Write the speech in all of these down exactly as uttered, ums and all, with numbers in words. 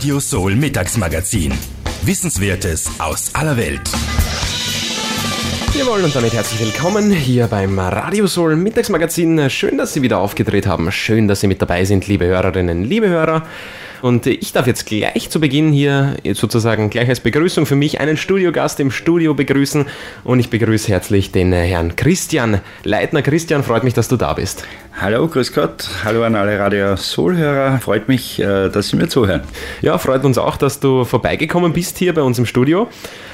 Radio Soul Mittagsmagazin. Wissenswertes aus aller Welt. Jawohl, und damit herzlich willkommen hier beim Radio Soul Mittagsmagazin. Schön, dass Sie wieder aufgedreht haben. Schön, dass Sie mit dabei sind, liebe Hörerinnen, liebe Hörer. Und ich darf jetzt gleich zu Beginn hier sozusagen gleich als Begrüßung für mich einen Studiogast im Studio begrüßen. Und ich begrüße herzlich den Herrn Christian Leitner. Christian, freut mich, dass du da bist. Hallo, grüß Gott. Hallo an alle Radio Soul-Hörer. Freut mich, dass Sie mir zuhören. Ja, freut uns auch, dass du vorbeigekommen bist hier bei uns im Studio.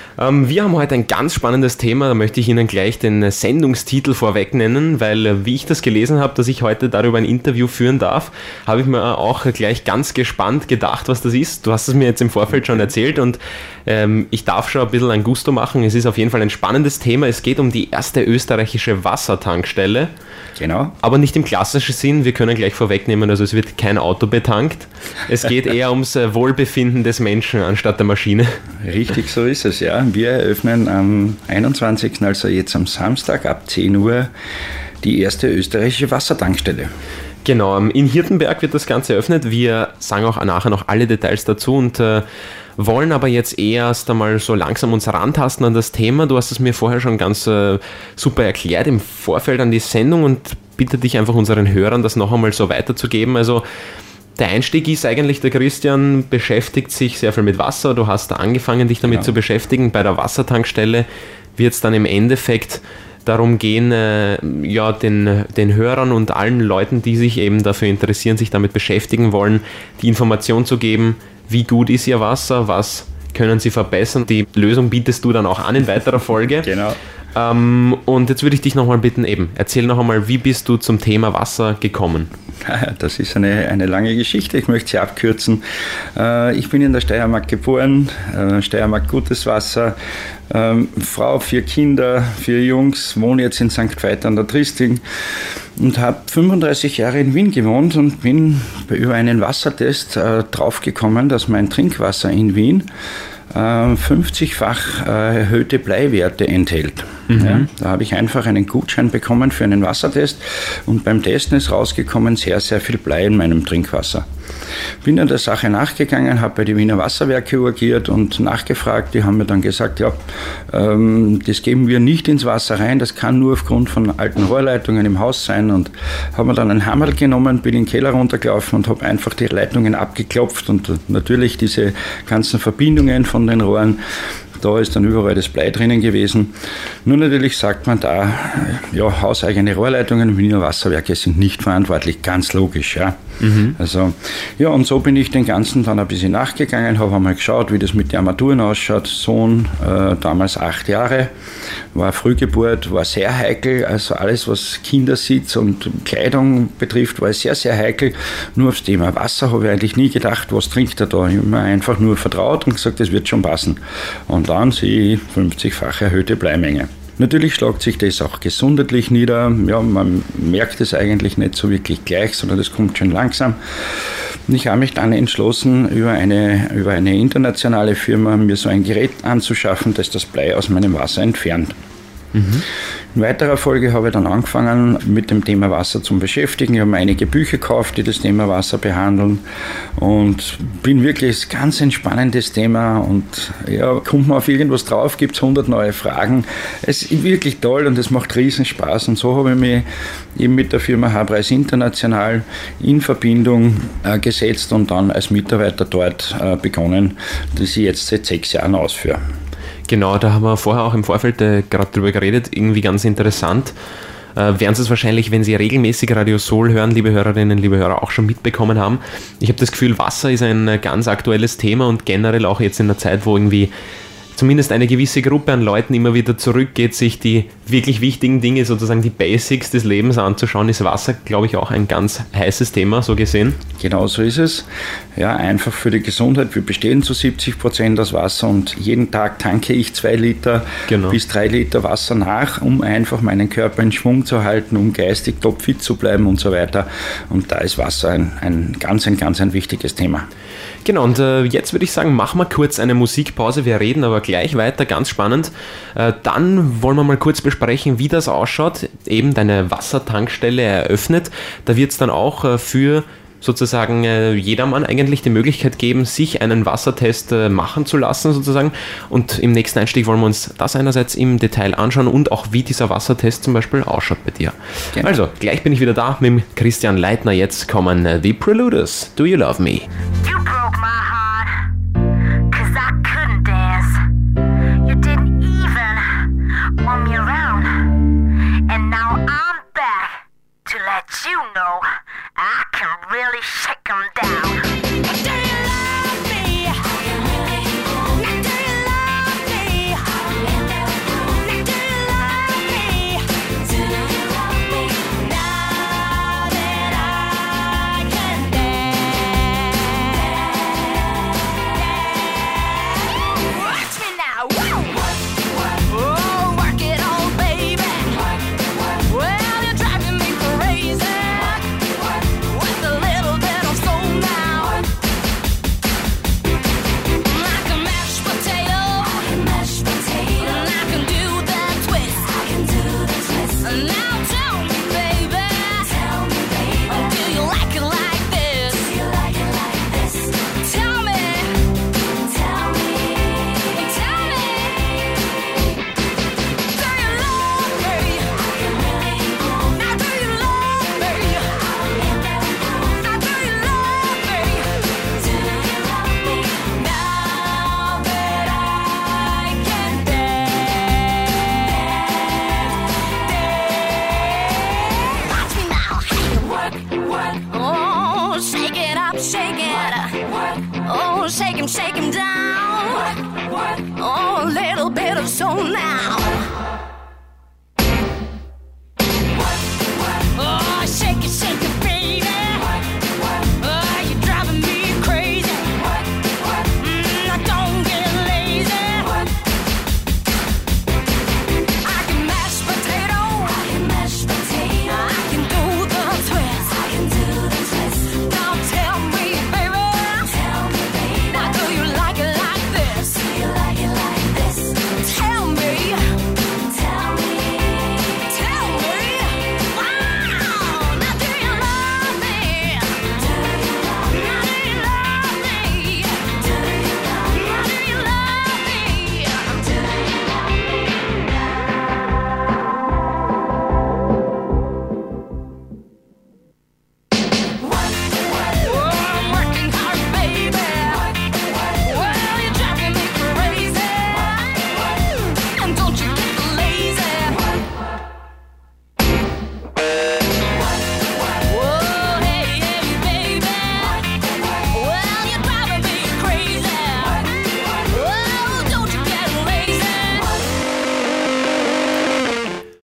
Wir haben heute ein ganz spannendes Thema, da möchte ich Ihnen gleich den Sendungstitel vorweg nennen, weil wie ich das gelesen habe, dass ich heute darüber ein Interview führen darf, habe ich mir auch gleich ganz gespannt gedacht, was das ist. Du hast es mir jetzt im Vorfeld schon erzählt und ähm, ich darf schon ein bisschen ein Gusto machen. Es ist auf jeden Fall ein spannendes Thema. Es geht um die erste österreichische Wassertankstelle. Genau. Aber nicht im klassischen Sinn, wir können gleich vorwegnehmen, also es wird kein Auto betankt. Es geht eher ums Wohlbefinden des Menschen anstatt der Maschine. Richtig, so ist es, ja. Wir eröffnen am einundzwanzigsten, also jetzt am Samstag ab zehn Uhr, die erste österreichische Wassertankstelle. Genau, in Hirtenberg wird das Ganze eröffnet. Wir sagen auch nachher noch alle Details dazu und äh, wollen aber jetzt erst einmal so langsam uns rantasten an das Thema. Du hast es mir vorher schon ganz äh, super erklärt im Vorfeld an die Sendung und bitte dich einfach unseren Hörern das noch einmal so weiterzugeben. Also der Einstieg ist eigentlich, der Christian beschäftigt sich sehr viel mit Wasser. Du hast da angefangen, dich damit genau. zu beschäftigen. Bei der Wassertankstelle wird es dann im Endeffekt darum gehen, äh, ja, den, den Hörern und allen Leuten, die sich eben dafür interessieren, sich damit beschäftigen wollen, die Information zu geben, wie gut ist ihr Wasser, was können sie verbessern. Die Lösung bietest du dann auch an in weiterer Folge. Genau. Ähm, und jetzt würde ich dich nochmal bitten, eben, erzähl noch einmal, wie bist du zum Thema Wasser gekommen? Das ist eine, eine lange Geschichte, ich möchte sie abkürzen. Äh, ich bin in der Steiermark geboren, äh, Steiermark gutes Wasser, ähm, Frau, vier Kinder, vier Jungs, wohne jetzt in Sankt Veit an der Tristing und habe fünfunddreißig Jahre in Wien gewohnt und bin über einen Wassertest äh, draufgekommen, dass mein Trinkwasser in Wien fünfzigfach erhöhte Bleiwerte enthält. Mhm. Ja, da habe ich einfach einen Gutschein bekommen für einen Wassertest und beim Testen ist rausgekommen, sehr, sehr viel Blei in meinem Trinkwasser. Bin dann der Sache nachgegangen, habe bei den Wiener Wasserwerke agiert und nachgefragt. Die haben mir dann gesagt, ja, ähm, das geben wir nicht ins Wasser rein, das kann nur aufgrund von alten Rohrleitungen im Haus sein. Und habe mir dann einen Hammerl genommen, bin in den Keller runtergelaufen und habe einfach die Leitungen abgeklopft und natürlich diese ganzen Verbindungen von den Rohren. Da ist dann überall das Blei drinnen gewesen. Nur natürlich sagt man da, ja, hauseigene Rohrleitungen, Wiener Wasserwerke sind nicht verantwortlich, ganz logisch. Ja. Mhm. Also, ja, und so bin ich den Ganzen dann ein bisschen nachgegangen, habe einmal geschaut, wie das mit den Armaturen ausschaut. Sohn, äh, damals acht Jahre, war Frühgeburt, war sehr heikel. Also alles, was Kindersitz und Kleidung betrifft, war sehr, sehr heikel. Nur aufs Thema Wasser habe ich eigentlich nie gedacht, was trinkt er da. Ich habe mir einfach nur vertraut und gesagt, das wird schon passen. Und dann sehe ich fünfzigfach erhöhte Bleimenge. Natürlich schlägt sich das auch gesundheitlich nieder. Ja, man merkt es eigentlich nicht so wirklich gleich, sondern das kommt schon langsam. Und ich habe mich dann entschlossen, über eine, über eine internationale Firma mir so ein Gerät anzuschaffen, das das Blei aus meinem Wasser entfernt. Mhm. In weiterer Folge habe ich dann angefangen, mit dem Thema Wasser zu beschäftigen. Ich habe mir einige Bücher gekauft, die das Thema Wasser behandeln und bin wirklich ein ganz entspannendes Thema und ja, kommt man auf irgendwas drauf, gibt es hundert neue Fragen. Es ist wirklich toll und es macht riesen Spaß und so habe ich mich eben mit der Firma H-Preis International in Verbindung äh, gesetzt und dann als Mitarbeiter dort äh, begonnen, das ich jetzt seit sechs Jahren ausführe. Genau, da haben wir vorher auch im Vorfeld äh, gerade drüber geredet, irgendwie ganz interessant. Äh, werden Sie es wahrscheinlich, wenn Sie regelmäßig Radio Soul hören, liebe Hörerinnen, liebe Hörer, auch schon mitbekommen haben. Ich habe das Gefühl, Wasser ist ein äh, ganz aktuelles Thema und generell auch jetzt in der Zeit, wo irgendwie zumindest eine gewisse Gruppe an Leuten immer wieder zurückgeht, sich die wirklich wichtigen Dinge, sozusagen die Basics des Lebens anzuschauen, ist Wasser, glaube ich, auch ein ganz heißes Thema, so gesehen. Genau so ist es. Ja, einfach für die Gesundheit. Wir bestehen zu siebzig Prozent aus Wasser und jeden Tag tanke ich zwei Liter genau. bis drei Liter Wasser nach, um einfach meinen Körper in Schwung zu halten, um geistig topfit zu bleiben und so weiter. Und da ist Wasser ein, ein ganz, ein ganz ein wichtiges Thema. Genau, und äh, jetzt würde ich sagen, machen wir kurz eine Musikpause. Wir reden aber gleich weiter, ganz spannend. Äh, dann wollen wir mal kurz besprechen, wie das ausschaut. Eben deine Wassertankstelle eröffnet. Da wird es dann auch äh, für sozusagen äh, jedermann eigentlich die Möglichkeit geben, sich einen Wassertest äh, machen zu lassen sozusagen. Und im nächsten Einstieg wollen wir uns das einerseits im Detail anschauen und auch wie dieser Wassertest zum Beispiel ausschaut bei dir. Genau. Also, gleich bin ich wieder da mit Christian Leitner. Jetzt kommen äh, The Preluders. Do You Love Me? You broke my heart, cause I couldn't dance. You didn't even want me around. And now I'm back to let you know I can really shake 'em down. Do you love me? Now do you love me? Now do you love me? Do you love me? Now that I can dance. Watch me now. Woo! Oh, work it on, baby. Well, you're driving me crazy. With a little bit of soul now. Like a mashed potato. Mashed potato. And I can do that twist. I can do the twist. Now tell me, baby. Tell me, baby. Do you like it like this? Do you like it like this? Tell me. Tell me. Tell me. Do you love me? Now do you love me? Now do you love me? Do you love me? Now that I can dance. Watch me now. Hey, work, work. Oh, shake it up, shake it up. Oh, shake him, shake him down. Oh, a little bit of soul now.